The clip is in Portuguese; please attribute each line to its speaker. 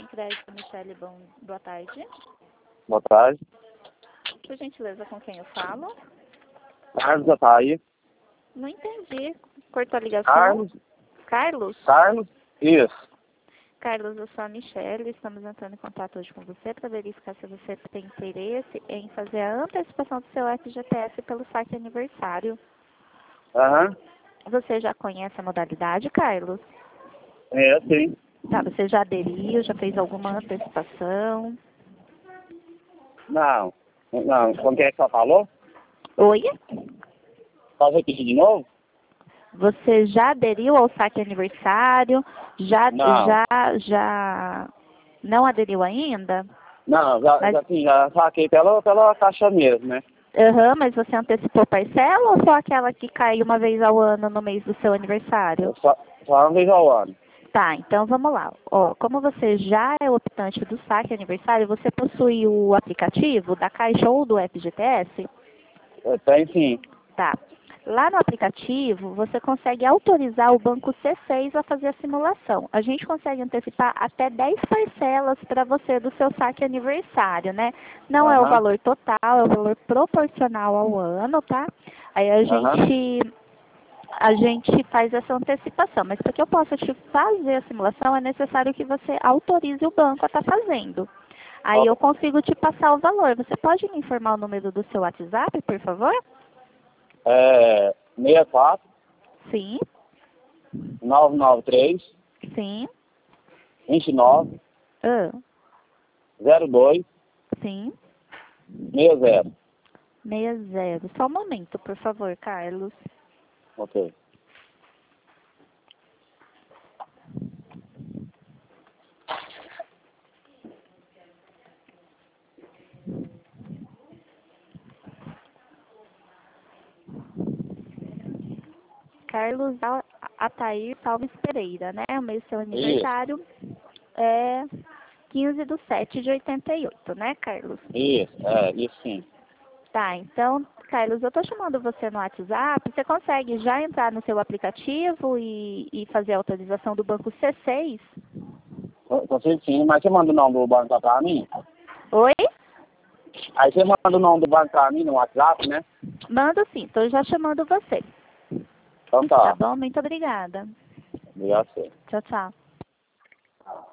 Speaker 1: Crédito, Michele, boa tarde.
Speaker 2: Boa tarde.
Speaker 1: Por gentileza, com quem eu falo?
Speaker 2: Carlos Ataí.
Speaker 1: Não entendi. Cortou a ligação?
Speaker 2: Carlos.
Speaker 1: Carlos?
Speaker 2: Carlos? Isso.
Speaker 1: Carlos, eu sou a Michele. Estamos entrando em contato hoje com você para verificar se você tem interesse em fazer a antecipação do seu FGTS pelo saque aniversário.
Speaker 2: Aham.
Speaker 1: Você já conhece a modalidade, Carlos?
Speaker 2: É, sim.
Speaker 1: Tá, você já aderiu, já fez alguma antecipação?
Speaker 2: Não. Não. Com quem é que você falou?
Speaker 1: Oi?
Speaker 2: Pode repetir de novo?
Speaker 1: Você já aderiu ao saque aniversário?
Speaker 2: Não.
Speaker 1: Já não aderiu ainda?
Speaker 2: Não,
Speaker 1: Mas,
Speaker 2: já saquei pela caixa mesmo, né?
Speaker 1: mas você antecipou parcela ou só aquela que cai uma vez ao ano no mês do seu aniversário?
Speaker 2: Só uma vez ao ano.
Speaker 1: Tá, então vamos lá. Ó, como você já é optante do saque aniversário, você possui o aplicativo da Caixa ou do FGTS?
Speaker 2: Tem sim.
Speaker 1: Tá. Lá no aplicativo, você consegue autorizar o banco C6 a fazer a simulação. A gente consegue antecipar até 10 parcelas para você do seu saque aniversário, né? Não é o valor total, é o valor proporcional ao ano, tá? Aí a gente faz essa antecipação, mas para que eu possa te fazer a simulação, é necessário que você autorize o banco a estar fazendo. Aí eu consigo te passar o valor. Você pode me informar o número do seu WhatsApp, por favor?
Speaker 2: 64
Speaker 1: Sim.
Speaker 2: 993
Speaker 1: Sim.
Speaker 2: 29
Speaker 1: Ah,
Speaker 2: 02
Speaker 1: sim.
Speaker 2: 60.
Speaker 1: 60. Só um momento, por favor, Carlos.
Speaker 2: Ok.
Speaker 1: Carlos Atair Salves Pereira, né? O mês do seu aniversário é 15/7/88, né, Carlos?
Speaker 2: Isso sim.
Speaker 1: Tá, então, Carlos, eu tô chamando você no WhatsApp. Você consegue já entrar no seu aplicativo e fazer a autorização do banco C6?
Speaker 2: Consigo sim, mas você manda o nome do banco lá pra mim?
Speaker 1: Oi?
Speaker 2: Aí você manda o nome do banco pra mim no WhatsApp, né?
Speaker 1: Mando sim, tô já chamando você.
Speaker 2: Então
Speaker 1: Tá
Speaker 2: tá.
Speaker 1: bom? Muito obrigada.
Speaker 2: Obrigado a você.
Speaker 1: Tchau, tchau.